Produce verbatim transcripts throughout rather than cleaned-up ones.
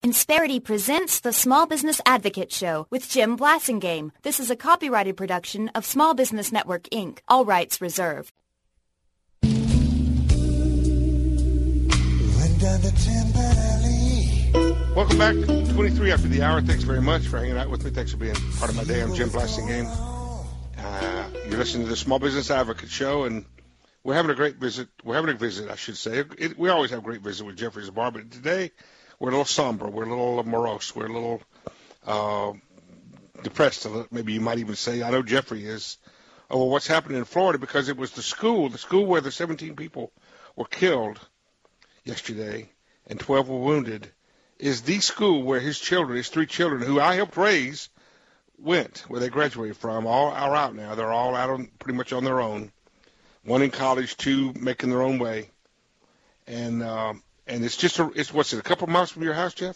Insperity presents the Small Business Advocate Show with Jim Blasingame. This is a copyrighted production of Small Business Network, Incorporated. All rights reserved. Welcome back. twenty-three after the hour. Thanks very much for hanging out with me. Thanks for being part of my day. I'm Jim Blasingame. Uh, you're listening to the Small Business Advocate Show, and we're having a great visit. We're having a visit, I should say. It, we always have a great visit with Jeffrey Zabar, but today we're a little somber. We're a little morose. We're a little uh, depressed, maybe you might even say. I know Jeffrey is over what's happening in Florida because it was the school, the school where the seventeen people were killed yesterday and twelve were wounded, is the school where his children, his three children, who I helped raise, went, where they graduated from. All are out now. They're all out on pretty much on their own. One in college, two making their own way. And um, and it's just, a, it's what's it, a couple miles from your house, Jeff?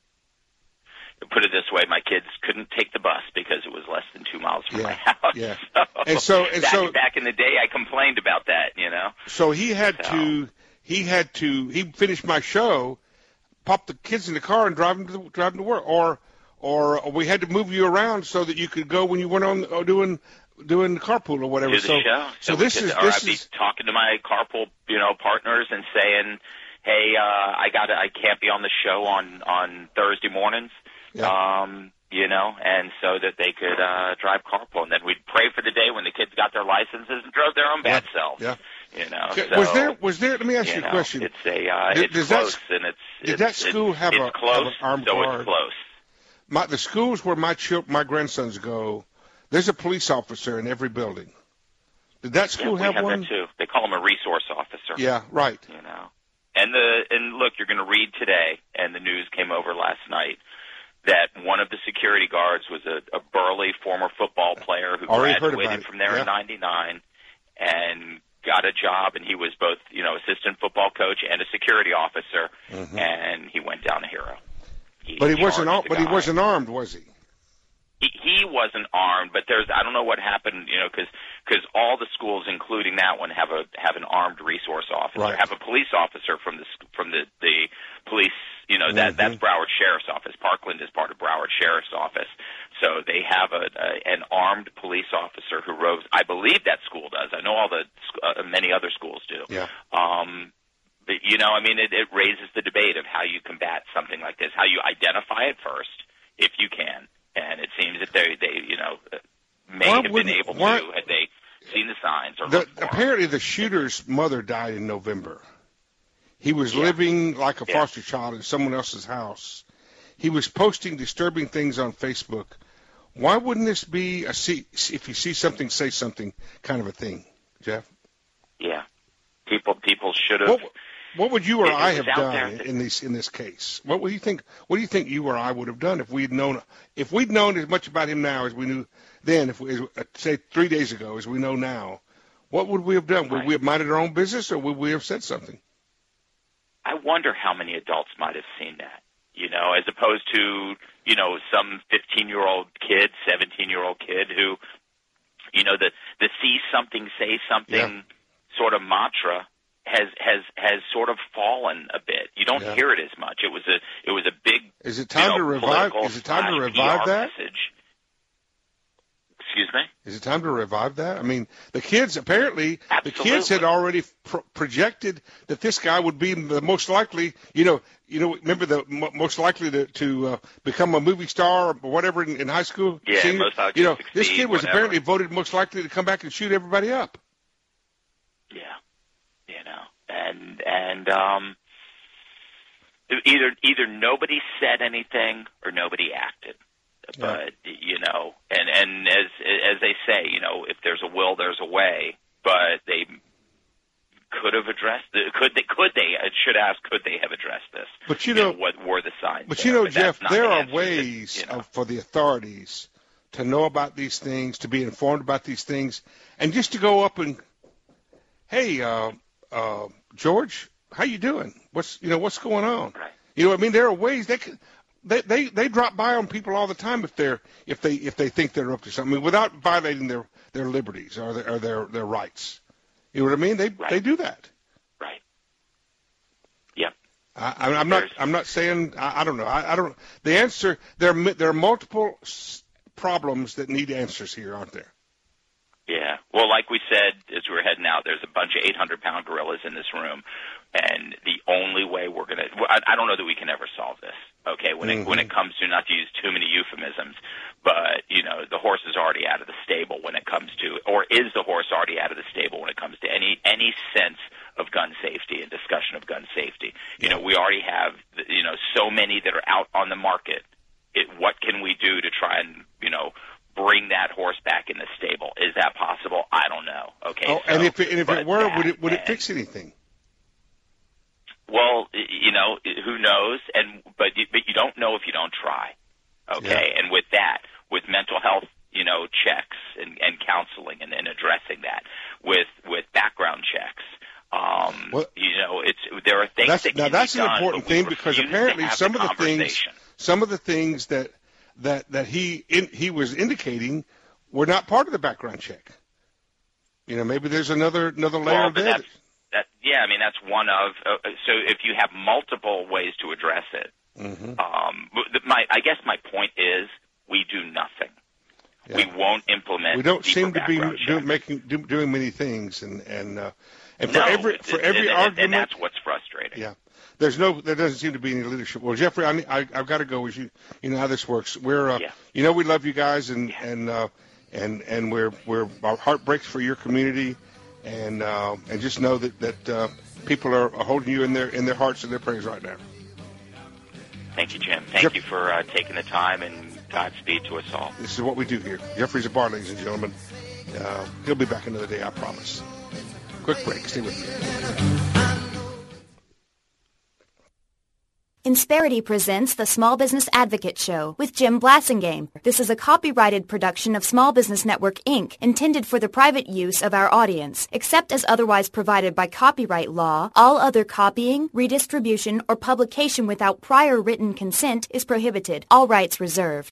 Put it this way, my kids couldn't take the bus because it was less than two miles from yeah, my house. Yeah. So, and so, and back, so, back in the day, I complained about that, you know. So he had so. to, he had to, he finished my show, pop the kids in the car and drive them to drive them to work, or or we had to move you around so that you could go when you went on uh, doing doing the carpool or whatever. Do the so show. so, so this could, is or this I'd be is talking to my carpool, you know, partners and saying, hey, uh, I got I can't be on the show on on Thursday mornings. Yeah. Um, you know, and so that they could uh, drive carpool, and then we'd pray for the day when the kids got their licenses and drove their own bad yeah. selves. Yeah. You know, okay. so, was there was there? Let me ask you, you a know, question. It's a uh, did, it's does close, that, and it's did it's, that school it's, have, it's a, close, have an armed so guard? it's close. My, the schools where my chil- my grandsons go, there's a police officer in every building. Did that school yeah, we have, have one? That too. They call him a resource officer. Yeah, right. You know, and the and look, you're going to read today, and the news came over last night that one of the security guards was a, a burly former football player who Already graduated from there yeah. in ninety-nine and got a job, and he was both, you know, assistant football coach and a security officer, mm-hmm. and he went down a hero. He but he wasn't. Ar- but guy. he wasn't armed, was he? He, he wasn't armed, but there's I don't know what happened, you know, because because all the schools, including that one, have a have an armed resource officer, right. have a police officer from the from the the police. You know, that mm-hmm. that's Broward Sheriff's Office. Parkland is part of Broward Sheriff's Office. So they have a, a an armed police officer who roves. I believe that school does. I know all the uh, many other schools do. Yeah. Um, but, you know, I mean, it, it raises the debate of how you combat something like this, how you identify it first, if you can. And it seems that they, they you know, may why have been able why, to had they seen the signs or the, looked for apparently them. The shooter's mother died in November. He was yeah. living like a yeah. foster child in someone else's house. He was posting disturbing things on Facebook. Why wouldn't this be a see, if you see something, say something kind of a thing, Jeff? Yeah. People people should have. What, what would you or it, I it have done that, in this in this case? What would you think? What do you think you or I would have done if we'd known if we'd known as much about him now as we knew then? If we say three days ago as we know now, what would we have done? Would right. we have minded our own business, or would we have said something? I wonder how many adults might have seen that, you know, as opposed to, you know, some fifteen-year-old kid, seventeen-year-old kid who, you know, the, the see something, say something yeah. sort of mantra has, has, has sort of fallen a bit. You don't yeah. hear it as much. It was a, it was a big, is it time you know, to revive, political is it time to slash revive P R that? Message. Excuse me? Is it time to revive that? I mean, the kids, apparently, Absolutely. the kids had already pro- projected that this guy would be the most likely, you know, you know, remember the m- most likely to, to uh, become a movie star or whatever in, in high school? Yeah, senior? most likely You know, to succeed, this kid was whatever. apparently voted most likely to come back and shoot everybody up. Yeah, you know, and, and, um, either, either nobody said anything or nobody acted. But, yeah. you know, and, and as as they say, you know, if there's a will, there's a way. But they could have addressed the, could they, could they, I should ask, could they have addressed this? But you, you know, know, what were the signs? But there? you know, but Jeff, there the are answer ways that, you know. of, for the authorities to know about these things, to be informed about these things, and just to go up and, hey, uh, uh, George, how you doing? What's, you know, what's going on? Right. You know, I mean, there are ways they can. They, they they drop by on people all the time if they're if they if they think they're up to something without violating their, their liberties or their or their, their rights. You know what I mean? They right. they do that. Right. Yeah. I, I'm not. I'm not saying. I, I don't know. I, I don't. The answer. There. There are multiple problems that need answers here, aren't there? Yeah. Well, like we said as we were heading out, there's a bunch of eight hundred pound gorillas in this room, and the only way we're gonna. I, I don't know that we can ever solve this. Okay. When it mm-hmm. when it comes to, not to use too many euphemisms, but you know the horse is already out of the stable when it comes to, or is the horse already out of the stable when it comes to any any sense of gun safety and discussion of gun safety. You know, we already have, you know, so many that are out on the market. It, what can we do to try and, you know, bring that horse back in the stable? Is that possible? I don't know. Okay. Oh, so, and if it, and if it were, that, would it would it and, fix anything? Well, you know, who knows? And but you, but you don't know if you don't try. Okay. Yeah. And with that, with mental health, you know, checks and, and counseling and, and addressing that, with with background checks. Um, well, you know, it's there are things that's, that now can that's be an done, important thing because apparently some the of the things, some of the things that that that he in, he was indicating were not part of the background check. You know, maybe there's another another layer well, of that. That yeah, I mean that's one of. Uh, so if you have multiple ways to address it, mm-hmm. um, my I guess my point is we do nothing. Yeah. We won't implement. We don't seem to be do, checks. making do, doing many things, and and. Uh, And for no, every for every and, argument, and that's what's frustrating. Yeah, there's no, there doesn't seem to be any leadership. Well, Jeffrey, I, I I've got to go. As you you know how this works. We're uh, yeah. you know we love you guys, and yeah. and uh, and and we're we're our heart breaks for your community, and uh, and just know that that uh, people are, are holding you in their in their hearts and their prayers right now. Thank you, Jim. Thank Jeff- you for uh, taking the time, and Godspeed to us all. This is what we do here. Jeffrey Zabar, ladies and gentlemen. Uh, he'll be back another day, I promise. Quick break. Stay with me. Insperity presents the Small Business Advocate Show with Jim Blasingame. This is a copyrighted production of Small Business Network, Incorporated, intended for the private use of our audience. Except as otherwise provided by copyright law, all other copying, redistribution, or publication without prior written consent is prohibited. All rights reserved.